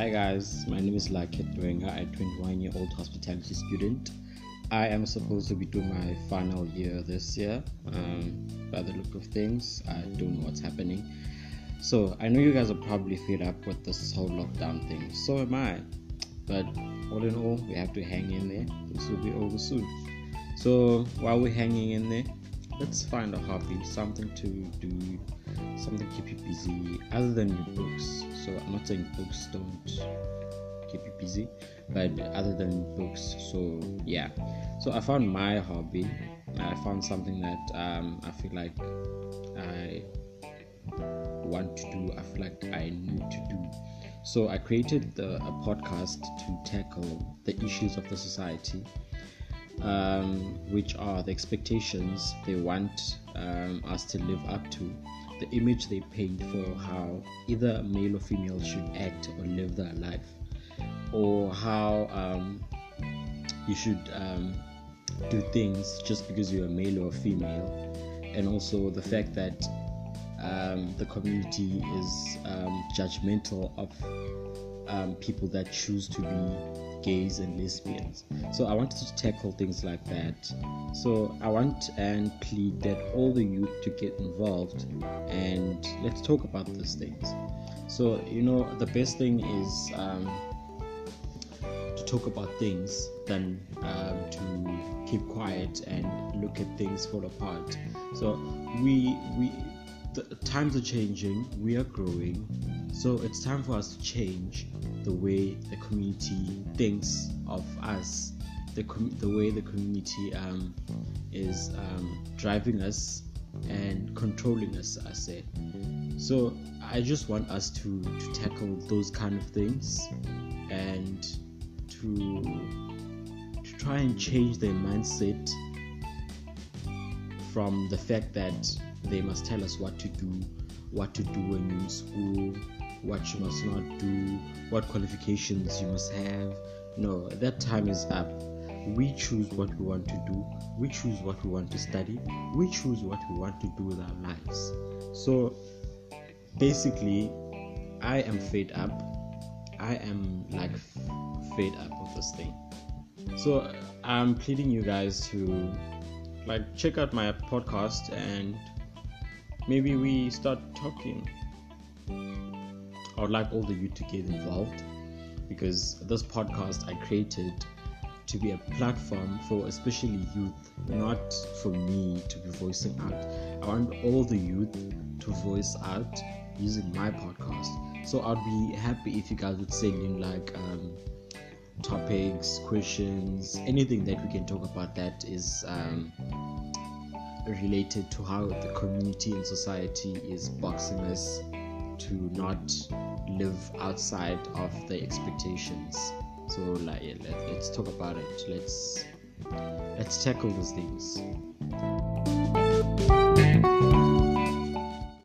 Hi guys, my name is Lakit Dwenga, a 21-year-old hospitality student. I am supposed to be doing my final year this year. By the look of things, I don't know what's happening. So I know you guys are probably fed up with this whole lockdown thing. So am I. But all in all, we have to hang in there. This will be over soon. So while we're hanging in there, let's find a hobby, something to do, something to keep you busy other than your books. So I'm not saying books don't keep you busy, but other than books. So yeah, so I found my hobby. I found something that I feel like I want to do, I feel like I need to do. So I created a podcast to tackle the issues of the society, which are the expectations they want us to live up to, the image they paint for how either male or female should act or live their life, or how you should do things just because you're a male or a female, and also the fact that the community is judgmental of people that choose to be gays and lesbians. So I wanted to tackle things like that. So I want and plead that all the youth to get involved and let's talk about these things. So the best thing is to talk about things than to keep quiet and look at things fall apart. So the times are changing, we are growing, so it's time for us to change the way the community thinks of us, the way the community is driving us and controlling us, I say. So I just want us to tackle those kind of things and to try and change their mindset from the fact that they must tell us what to do when you're in school, what you must not do, what qualifications you must have. No, that time is up. We choose what we want to do. We choose what we want to study. We choose what we want to do with our lives. So basically, I am fed up. I am fed up of this thing. So I'm pleading you guys to check out my podcast and maybe we start talking. I would like all the youth to get involved because this podcast I created to be a platform for especially youth, not for me to be voicing out. I want all the youth to voice out using my podcast. So I'd be happy if you guys would send in topics, questions, anything that we can talk about that is related to how the community and society is boxing us to not live outside of the expectations. So let's talk about it. Let's tackle those things.